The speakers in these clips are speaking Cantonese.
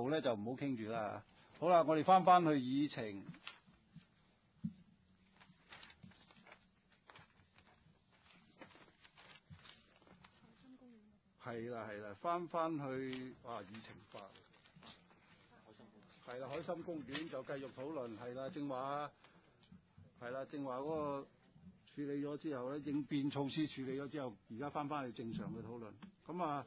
咧就唔好傾住啦。好啦，我哋翻去議程。係啦，翻去議程法。係啦，海心公園就繼續討論。係啦，正話嗰個處理咗之後咧，應變措施處理咗之後，而家翻去正常嘅討論。咁啊，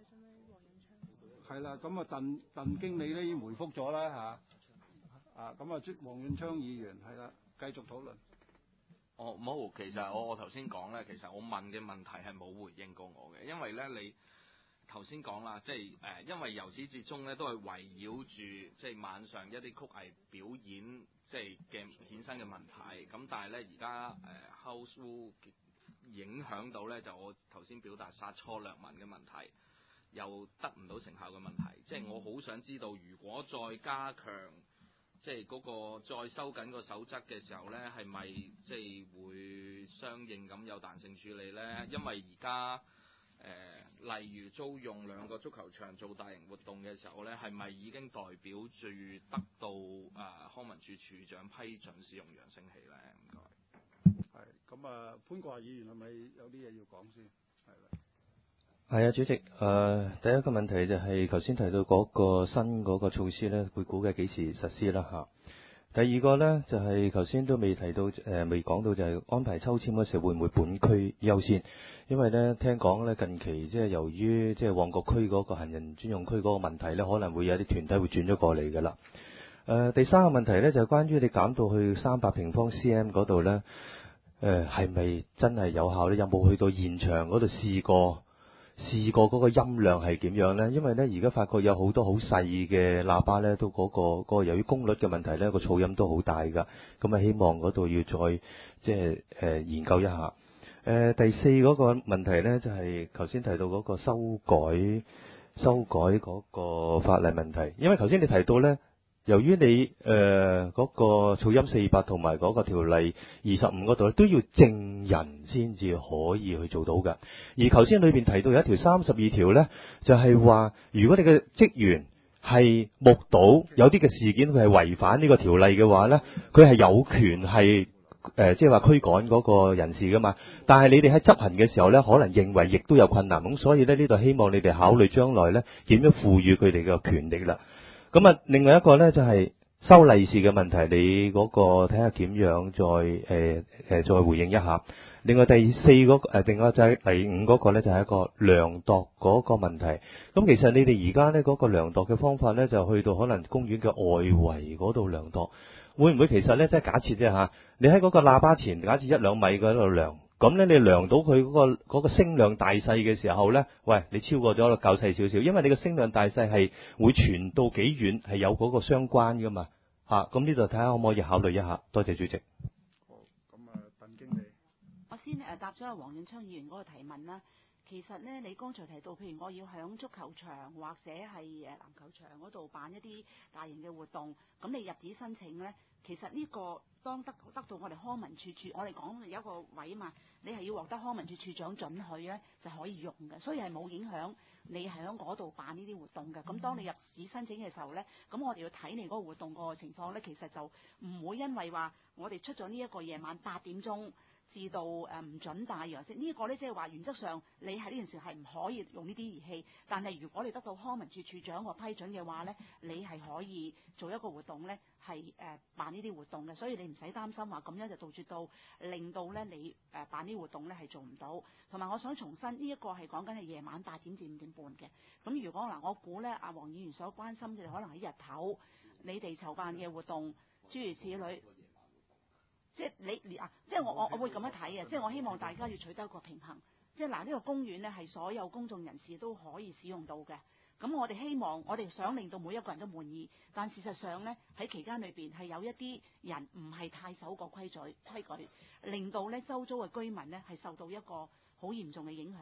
係啦，咁啊鄧經理咧已經回覆咗啦嚇。咁啊，黃遠昌議員係啦，繼續討論。 冇，其實我頭先講咧，其實我問嘅問題係冇回應過我嘅，因為咧你頭先講啦，即係因為由始至終咧都係圍繞住即係晚上一啲曲藝表演即係嘅衍生嘅問題，咁但係咧而家house rule 影響到咧就我頭先表達殺錯良民嘅問題，又得唔到成效嘅問題，即係我好想知道，如果再加強即係嗰個再收緊個守則嘅時候咧，係咪即係會相應咁有彈性處理咧？因為而家例如租用2個足球場做大型活動嘅時候咧，係咪已經代表住得到康文署署長批准使用揚聲器咧？唔該。 係咁啊，潘國華議員係咪有啲嘢要講先？係啦。 係啊，主席，第一個問題就係頭先提到嗰個新嗰個措施咧，會估計幾時實施啦嚇。第二個咧就係頭先都未提到，未講到就係安排抽籤嗰時會唔會本區優先？因為咧聽講咧近期即係由於即係旺角區嗰個行人專用區嗰個問題咧，可能會有啲團體會轉咗過嚟㗎啦。第三個問題咧就係關於你減到去300平方 cm 嗰度咧，係咪真係有效咧？有冇去到現場嗰度試過嗰個音量係點樣呢？因為呢，而家發覺有好多好細嘅喇叭呢，都嗰個由於功率嘅問題呢，個噪音都好大㗎。咁啊，希望嗰度要再即係研究一下。第四嗰個問題呢，就係頭先提到嗰個修改嗰個法例問題。因為頭先你提到呢，由於你嗰個噪音400同埋嗰個條例25嗰度咧，都要證人先至可以去做到嘅。而頭先裏邊提到有一條32條呢，就係話如果你嘅職員係目睹有啲嘅事件佢係違反呢個條例嘅話呢，佢係有權係即係話驅趕嗰個人士噶嘛。但係你哋喺執行嘅時候呢，可能認為亦都有困難，咁所以呢度希望你哋考慮將來呢點樣賦予佢哋嘅權力啦。咁啊，另外一個咧就係收利是嘅問題，你嗰個睇下點樣再回應一下。另外第四嗰個另外就係第五嗰個咧就係一個量度嗰個問題。咁其實你哋而家咧嗰個量度嘅方法咧就去到可能公園嘅外圍嗰度量度，會唔會其實咧即係假設啫嚇？你喺嗰個喇叭前假設1-2米嗰度量。咁咧，你量到佢嗰個聲量大細嘅時候咧，喂，你超過咗較細少少，因為你個聲量大細係會傳到幾遠，係有嗰個相關噶嘛嚇。咁呢度睇下可唔可以考慮一下。多謝主席。 好，咁啊，鄧經理， 我先答咗阿黃遠昌議員嗰個提問啦。其實呢，你剛才提到，譬如我要響足球場或者係籃球場嗰度辦一啲大型嘅活動，咁你入紙申請呢，其實呢個當得到我哋康文署我哋講有一個位嘛，你係要獲得康文署署長准許呢，就可以用嘅，所以係冇影響你喺嗰度辦呢啲活動嘅。咁當你入紙申請嘅時候呢，咁我哋要睇你嗰個活動個情況呢，其實就唔會因為話我哋出咗呢一個夜晚8點鐘。至到唔準帶揚聲呢個呢，即係話原則上你喺呢件事係唔可以用呢啲儀器，但係如果你得到康文署署長個批准嘅話呢，你係可以做一個活動呢，係辦呢啲活動嘅，所以你唔使擔心話咁樣就杜絕到令到呢你辦啲活動呢係做唔到。同埋我想重申呢一個係講緊係夜晚8點至5點半嘅。咁如果嗱，我估呢阿黃議員所關心嘅可能喺日頭你哋籌辦嘅活動諸如此類。即係即係我會咁樣睇嘅，即係我希望大家要取得一個平衡。即係呢個公園呢係所有公眾人士都可以使用到嘅。咁我哋希望，我哋想令到每一個人都滿意，但事實上呢，喺期間裏邊係有一啲人唔係太守個規矩，令到呢周遭嘅居民呢係受到一個好嚴重嘅影響。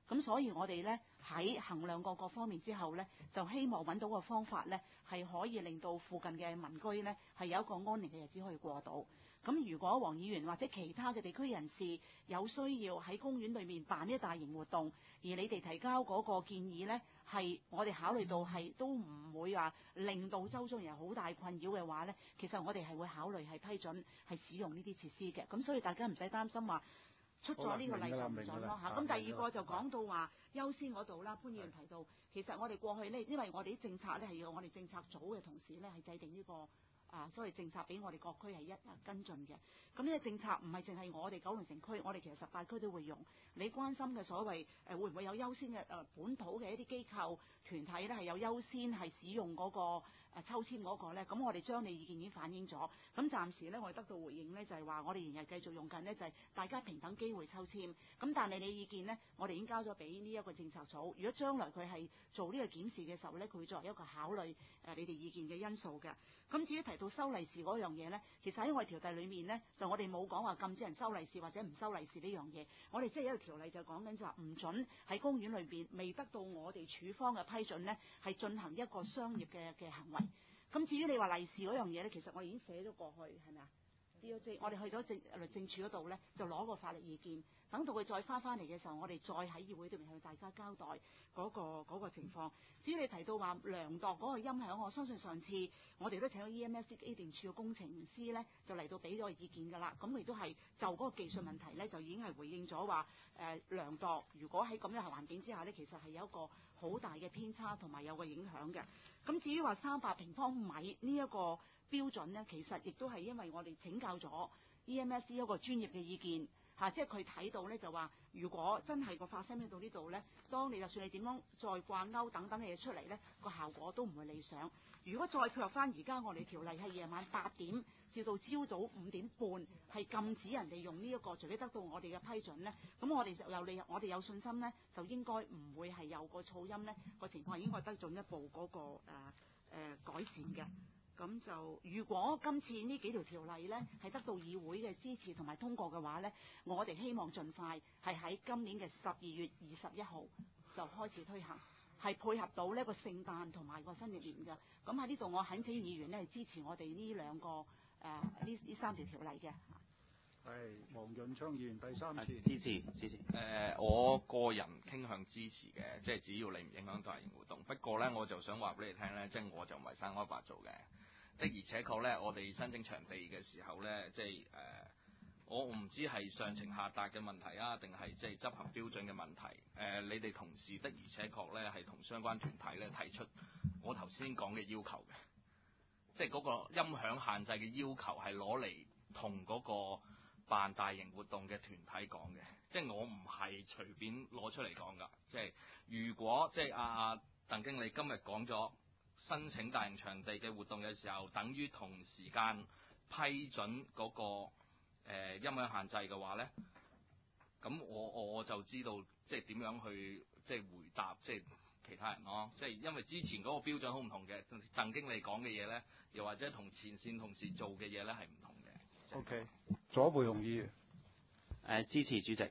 咁所以我哋呢喺衡量各方面之後呢，就希望揾到個方法呢，係可以令到附近嘅民居呢係有一個安寧嘅日子可以過到。咁如果黃議員或者其他嘅地區人士有需要喺公園裏面辦啲大型活動，而你哋提交嗰個建議呢，係我哋考慮到係都唔會話令到周遭人好大困擾嘅話呢，其實我哋係會考慮係批准係使用呢啲設施嘅。咁所以大家唔使擔心話出咗呢個例就唔準咯嚇。咁第二個就講到話優先嗰度啦，潘議員提到，其實我哋過去呢，因為我哋啲政策呢係要我哋政策組嘅同事呢係制定呢個所謂政策俾我哋各區係一跟進嘅。咁呢個政策唔係淨係我哋九龍城區，我哋其實18區都會用。你關心嘅所謂會唔會有優先嘅本土嘅一啲機構團體呢係有優先係使用嗰個抽籤嗰個呢？咁我哋將你意見已經反映咗。咁暫時呢，我哋得到回應呢，就係話我哋仍然繼續用緊呢，就係大家平等機會抽籤。咁但係你意見呢，我哋已經交咗俾呢一個政策組。如果將來佢係做呢個檢視嘅時候呢，佢會作為一個考慮你哋意見嘅因素嘅。咁至於提到收利是嗰樣嘢呢，其實喺我哋條例裏面呢，就我哋冇講話禁止人收利是或者唔收利是呢樣嘢。我哋即係一個條例就講緊就話唔準喺公園裏邊未得到我哋署方嘅批准呢，係進行一個商業嘅行為。咁至於你話利是嗰樣嘢呢，其實我已經寫咗過去，係咪啊？我哋去咗律政處嗰度呢，就攞個法律意見，等到佢再翻嚟嘅時候，我哋再喺議會裏面向大家交代嗰個情況。至於你提到話量度嗰個音響，我相信上次我哋都請咗 EMS 機電處嘅工程師呢，就嚟到俾咗個意見㗎啦。咁亦都係就嗰個技術問題呢，就已經係回應咗話量度，如果喺咁樣嘅環境之下呢，其實係有一個好大嘅偏差同埋有個影響嘅。咁至於話300平方米呢一個標準呢，其實亦都係因為我哋請教咗 EMS 一個專業嘅意見即係佢睇到呢，就話，如果真係個發生到呢度呢，當你就算你點樣再掛鈎等等嘅嘢出嚟呢，個效果都唔會理想。如果再配合翻而家我哋條例係夜晚8點至到朝早5點半係禁止人哋用呢一個，除非得到我哋嘅批准呢，咁我哋有信心呢，就應該唔會係有個噪音呢個情況，應該得進一步嗰個改善嘅。咁就如果今次呢幾條條例呢係得到議會嘅支持同埋通過嘅話呢，我哋希望盡快係喺今年嘅12月21號就開始推行，係配合到呢個聖誕同埋個新曆年嘅。咁喺呢度我懇請議員呢支持我哋呢兩個呢3條條例嘅。 係黃潤昌議員第三次支持。我個人傾向支持嘅，即係只要你唔影響大型活動。不過呢，我就想話俾你聽呢，即係我就唔係生開白做嘅。的而且確呢，我哋申請場地嘅時候呢，即係我唔知係上情下達嘅問題啊，定係即係執行標準嘅問題。你哋同事的而且確呢係同相關團體呢提出我頭先講嘅要求嘅，即係嗰個音響限制嘅要求係攞嚟同嗰個辦大型活動嘅團體講嘅，即係我唔係隨便攞出嚟講㗎。即係如果即係鄧經理今日講咗申請大型場地嘅活動嘅時候，等於同時間批准嗰個音響限制嘅話呢，咁我就知道即係點樣去即係回答即係其他人咯。即係因為之前嗰個標準好唔同嘅，鄧經理講嘅嘢呢，又或者同前線同事做嘅嘢呢係唔同嘅。 OK， 左培雄議員支持主席。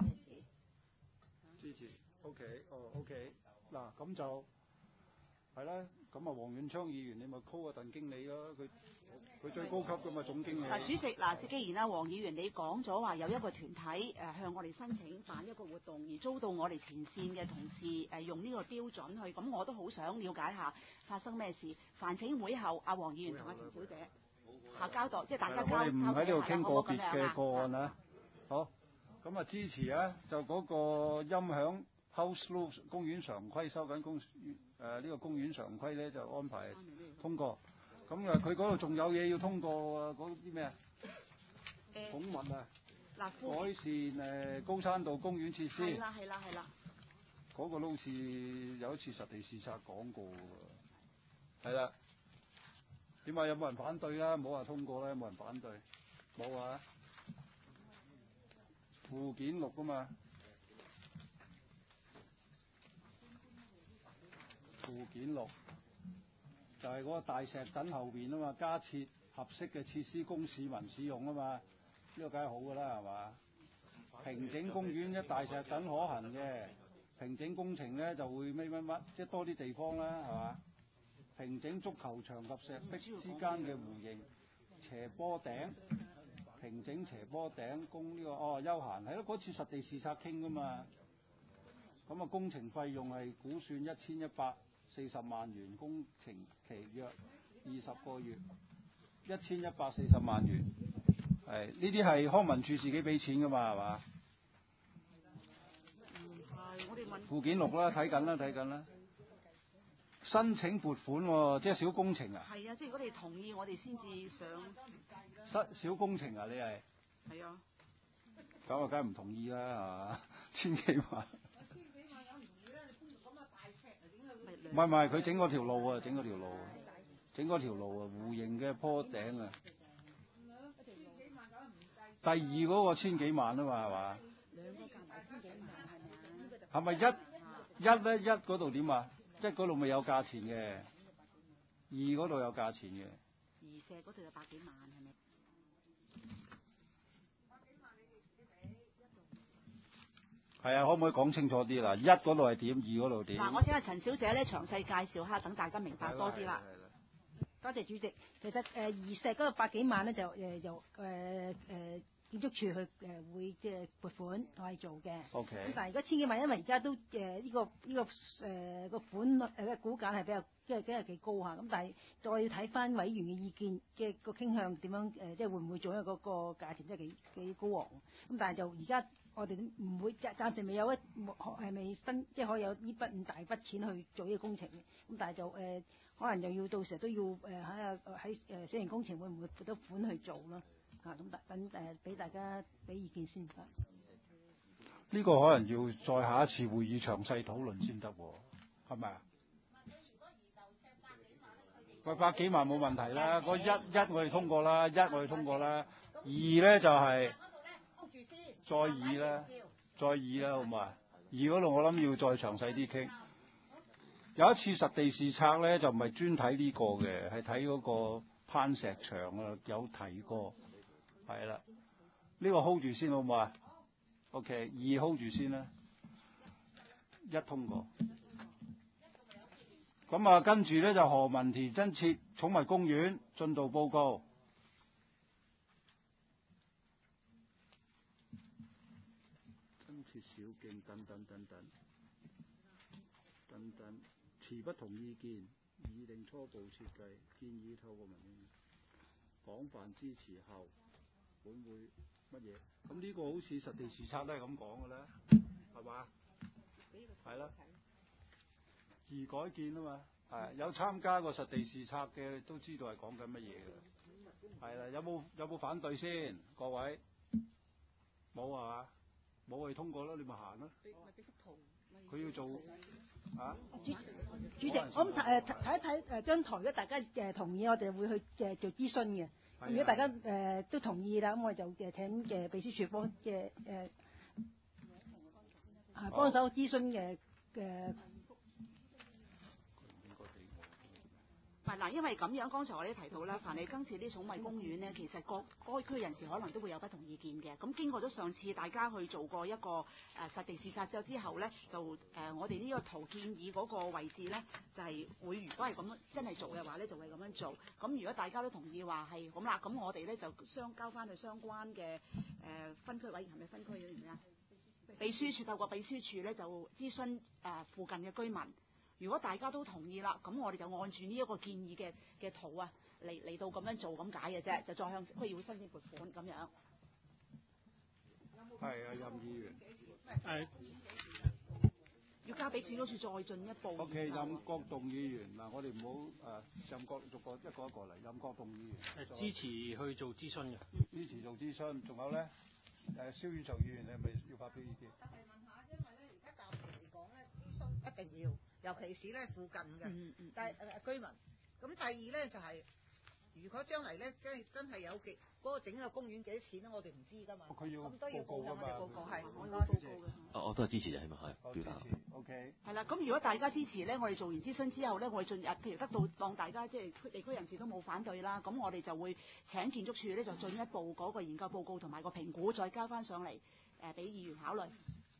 支持。OK， 嗱咁就係啦。咁黃潤昌議員你咪 call 鄧經理咯，佢最高級噶嘛，總經理。 主席既然黃議員你講咗話有一個團體向我哋申請辦一個活動，而遭到我哋前線嘅同事用呢個標準去，咁我都好想了解下發生咩事。煩請會後黃議員同田小姐交代，即係大家交。我哋唔喺呢度傾個別嘅個案啊。 好，咁支持啊，就嗰個音響 House Rules 公園常規收緊呢個公園常規咧就安排通過。咁佢嗰度仲有嘢要通過嗰啲咩啊？寵物啊，改善高山道公園設施。 係啦。 嗰個都好似有一次實地視察講過喎。係啦。點解有冇人反對啦？冇話通過啦，有冇人反對？冇啊。附件6啊嘛。附件6就係嗰個大石躉後邊啊嘛，加設合適嘅設施供市民使用啊嘛，呢個梗係好噶啦，係嘛？平整公園一大石躉可行嘅， 平整工程咧就會乜，即係多啲地方啦，係嘛？平整足球場及石壁之間嘅弧形斜坡頂，平整斜坡頂供呢個休閒，係咯，嗰次實地視察傾噶嘛。咁啊，工程費用係估算1140萬元，工程期約20個月，1140萬元。係呢啲係康文署自己俾錢噶嘛，係嘛？ 我哋問附件6啦，睇緊啦。申請撥款喎，即係小工程啊？ 係啊，即係如果你同意，我哋先至上。 小工程啊，你係？ 係啊。 咁啊，梗係唔同意啦，係嘛？1000幾萬。唔係，佢整嗰條路啊，整嗰條路啊，弧形嘅坡頂啊。第二嗰個1000幾萬啊嘛，係嘛？ 兩個夾埋1000幾萬係咪一嗰度點啊？一嗰度咪有價錢嘅，二嗰度有價錢嘅。 二石嗰度有100幾萬係咪？ 係啊，可唔可以講清楚啲啦？一嗰度係點，二嗰度點？ 嗱，我請阿陳小姐咧詳細介紹下，等大家明白多啲啦。 多謝主席。其實二石嗰個100幾萬咧就由建築署去會即係撥款我係做嘅。 OK。 咁但係而家1000幾萬，因為而家都呢個款嘅估價係比較即係幾高嚇。咁但係再要睇翻委員嘅意見，即係個傾向點樣即係會唔會做，因為嗰個價錢真係幾高昂。咁但係就而家我哋唔會暫時未有係未新即係可以有呢筆咁大筆錢去做呢個工程嘅。咁但係就可能又要到時候都要喺小型工程會唔會撥得款去做咯？咁等俾大家俾意見先得。 呢個可能要再下一次會議詳細討論先得喎，係咪啊？喂，100幾萬冇問題啦，嗰一我哋通過啦，二咧就係再二啦，好嘛？二嗰度我諗要再詳細啲傾。有一次實地視察咧，就唔係專睇呢個嘅，係睇嗰個攀石場啊，有提過，係啦。呢個 hold 住先好唔好啊 ？OK， 二 hold 住先啦，一通過。咁啊，跟住咧就何文田增設寵物公園進度報告。增設小徑等，持不同意見，擬定初步設計，建議透過民意廣泛支持後，本會乜嘢？咁呢個好似實地視察都係咁講嘅啦，係嘛？係啦。而改建啊嘛，係有參加過實地視察嘅都知道係講緊乜嘢嘅，係啦。有冇反對先？各位冇啊嘛？冇我哋通過啦，你咪行啦。佢要做啊？ 主席，我睇一睇張台，如果大家同意，我哋會去做諮詢嘅。如果大家都同意啦，咁我就請秘書處幫幫手諮詢嘅。 嗱，因為咁樣，剛才我哋都提到啦，凡係增設啲寵物公園呢，其實該區人士可能都會有不同意見嘅。咁經過咗上次大家去做過一個實地視察之後呢，就我哋呢個圖建議嗰個位置呢，就係會如果係咁樣真係做嘅話呢，就會咁樣做。咁如果大家都同意話係咁啦，咁我哋呢就交翻去相關嘅分區委員，係咪分區嘅咩啊？秘書處透過秘書處呢，就諮詢附近嘅居民。如果大家都同意啦，咁我哋就按住呢一個建議嘅圖啊，嚟到咁樣做咁解嘅啫，就再向區議會申請撥款咁樣。 係啊，任議員。 要交俾建築署再進一步。 OK， 任國棟議員嗱，我哋唔好任國逐個一個嚟。任國棟議員。 支持去做諮詢嘅。 支持做諮詢，仲有咧蕭宇翔議員，你係咪要發表意見？ 特別問下，因為咧而家暫時嚟講咧，諮詢一定要。尤其是咧附近嘅，但係居民。咁第二咧就係、如果將嚟咧真係有嗰個整個公園幾多錢咧，我哋唔知㗎嘛。 佢要咁都要報㗎嘛。我哋報告係， 我要報告嘅。 我都係支持就係咪係表達。 OK。 係啦，咁如果大家支持咧，我哋做完諮詢之後咧，我哋進入，譬如得到當大家即係地區人士都冇反對啦，咁我哋就會請建築署咧就進一步嗰個研究報告同埋個評估再交翻上嚟俾議員考慮。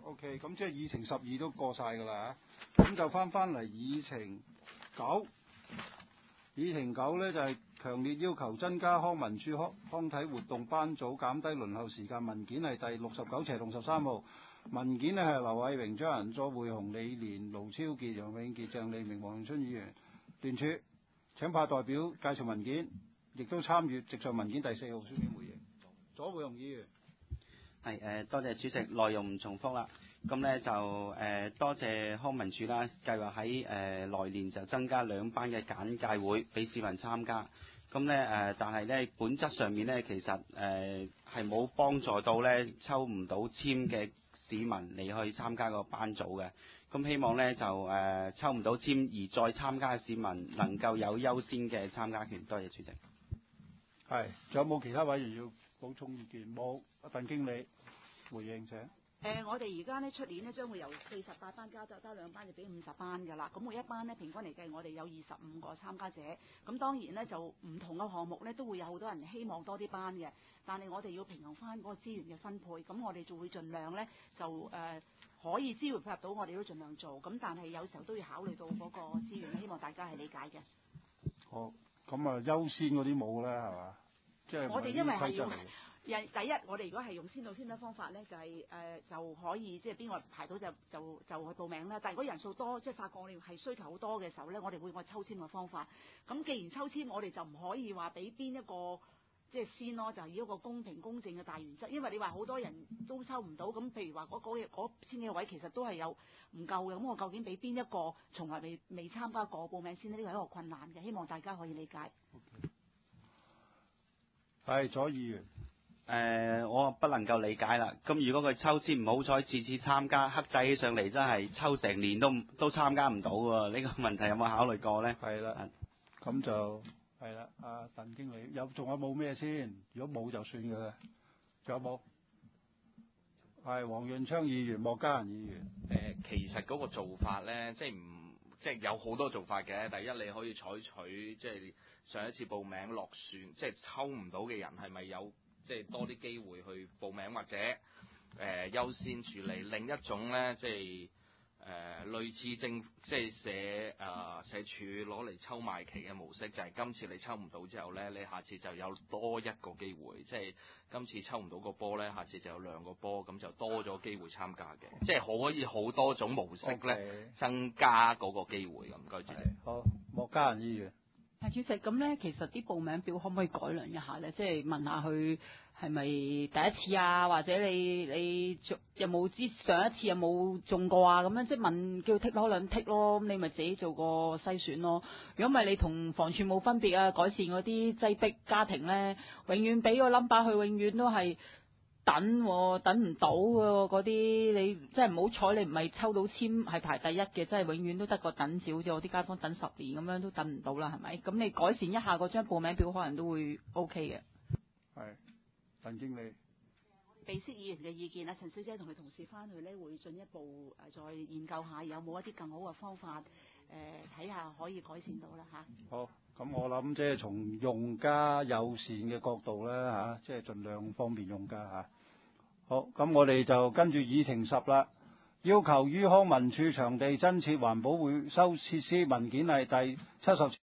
OK， 咁即係議程12都過晒㗎啦嚇，咁就翻嚟議程9。議程9咧就係強烈要求增加康文署康體活動班組減低輪候時間，文件係第69/63號，文件係劉偉榮、張仁佐、會紅、李連、盧超傑、楊永傑、鄭利明、黃永春議員聯署請派代表介紹文件，亦都參與直上文件第4號書面回應。左會紅議員。 係多謝主席，內容唔重複啦。咁咧就多謝康文署啦，計劃喺來年就增加2班嘅簡介會俾市民參加。咁咧但係咧本質上面咧其實係冇幫助到咧抽唔到籤嘅市民嚟去參加個班組嘅。咁希望咧就抽唔到籤而再參加嘅市民能夠有優先嘅參加權。多謝主席。 係，仲有冇其他委員要補充意見？冇，鄧經理回應請。 我哋而家呢出年呢將會由48班加2班就俾50班㗎啦。咁每一班呢平均嚟計，我哋有25個參加者。咁當然呢，就唔同嘅項目呢都會有好多人希望多啲班嘅，但係我哋要平衡翻嗰個資源嘅分配。咁我哋就會盡量呢，就可以資源配合到，我哋都盡量做。咁但係有時候都要考慮到嗰個資源，希望大家係理解嘅。 好，咁啊優先嗰啲冇啦，係嘛？即係我哋因為係要。第一，我哋如果係用先到先得方法咧，就係、就可以即係邊個排到就去報名啦。但係如果人數多，即係發覺我哋係需求好多嘅時候咧，我哋會用抽籤嘅方法。咁既然抽籤，我哋就唔可以話俾邊一個即係先咯，就係以一個公平公正嘅大原則。因為你話好多人都抽唔到，咁譬如話嗰千幾個位其實都係有唔夠嘅。咁我究竟俾邊一個從來未參加過報名先呢？呢個係一個困難嘅，希望大家可以理解。 係左議員。 我不能夠理解啦。咁如果佢抽籤唔好彩，次次參加黑仔起上嚟，真係抽成年都參加唔到喎。呢個問題有冇考慮過呢？ 係啦，咁就係啦。阿鄧經理仲有冇咩先？如果冇就算㗎啦。仲有冇？係黃潤昌議員、莫家人議員。 其實嗰個做法呢，即係有好多做法嘅。第一，你可以採取即係上一次報名落選，即係抽唔到嘅人係咪有？即係多啲機會去報名或者優先處理。另一種咧，即係類似即係社署攞嚟抽賣旗嘅模式，就係今次你抽唔到之後咧，你下次就有多一個機會。即係今次抽唔到個波咧，下次就有2個波，咁就多咗機會參加嘅。即係可以好多種模式咧，增加嗰個機會咁。唔該主席。 好，莫家人議員。 主席，咁咧其實啲報名表可唔可以改良一下咧？即係問下佢係咪第一次啊，或者你有冇上一次有冇中過啊？咁樣即係問叫剔多2剔咯，咁你咪自己做個篩選咯。如果唔係你同房署冇分別啊，改善嗰啲擠迫家庭咧，永遠俾個 number 佢，永遠都係等唔到嘅嗰啲，你真係唔好彩，你唔係抽到籤係排第一嘅，真係永遠都得個等字，好似我啲街坊等10年咁樣都等唔到啦，係咪？咁你改善一下嗰張報名表，可能都會 OK 嘅。 係，鄧經理。 備悉議員嘅意見啦，陳小姐同佢同事翻去咧，會進一步再研究下有冇一啲更好嘅方法，睇下可以改善到啦嚇。 好，咁我諗即係從用家友善嘅角度咧嚇，即係盡量方便用家嚇。好，咁我哋就跟住議程10啦，要求於康文署場地增設環保回收設施，文件係第70